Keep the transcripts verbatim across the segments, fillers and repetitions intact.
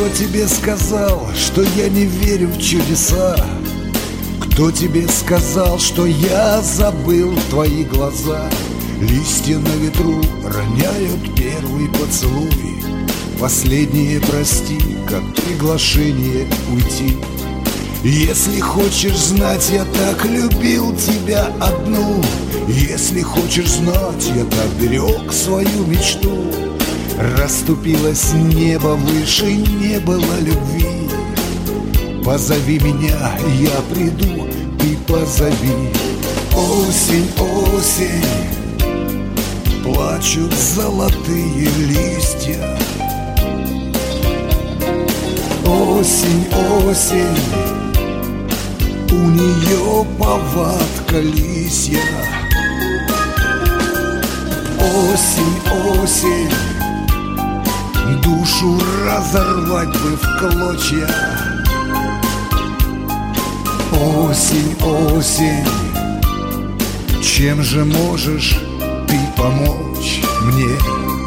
Кто тебе сказал, что я не верю в чудеса? Кто тебе сказал, что я забыл твои глаза? Листья на ветру роняют первый поцелуй. Последнее прости, как приглашение уйти. Если хочешь знать, я так любил тебя одну. Если хочешь знать, я так берег свою мечту. Расступилось небо выше, не было любви. Позови меня, я приду, ты позови. Осень, осень, плачут золотые листья. Осень, осень, у нее повадка лисья. Осень, осень, душу разорвать бы в клочья. Осень, осень, чем же можешь ты помочь мне?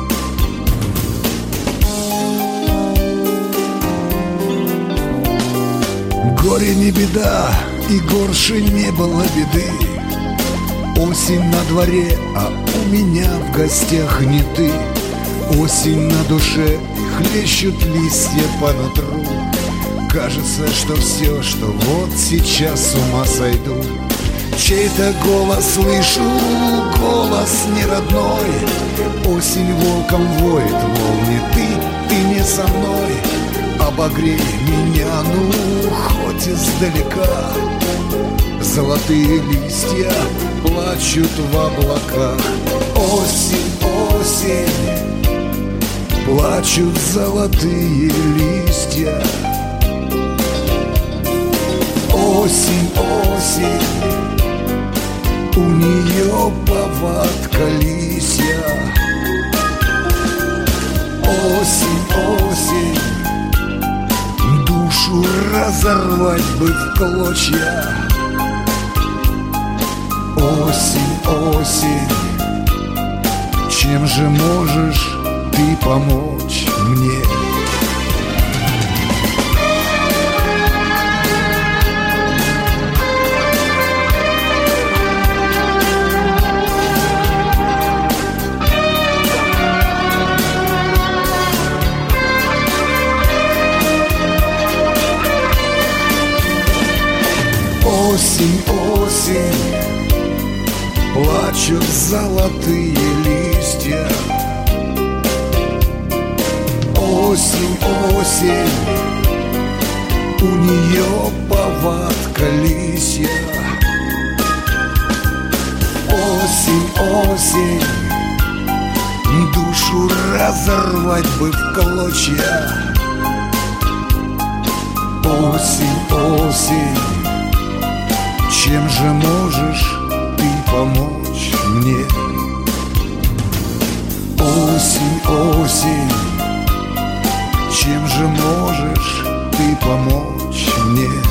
Горе не беда, и горше не было беды. Осень на дворе, а у меня в гостях не ты. Осень на душе, хлещут листья по нутру. Кажется, что все, что вот сейчас с ума сойду. Чей-то голос слышу, голос не родной. Осень волком воет, волны, ты, ты не со мной. Обогрей меня, ну, хоть издалека. Золотые листья плачут в облаках. Осень, осень, плачут золотые листья. Осень, осень, у нее повадка лисья. Осень, осень, душу разорвать бы в клочья. Осень, осень, чем же можешь ты помочь мне? Осень, осень, плачут золотые листья. Осень, осень, у нее повадка лисья. Осень, осень, душу разорвать бы в клочья. Осень, осень, чем же можешь ты помочь мне? Осень, осень, чем же можешь ты помочь мне?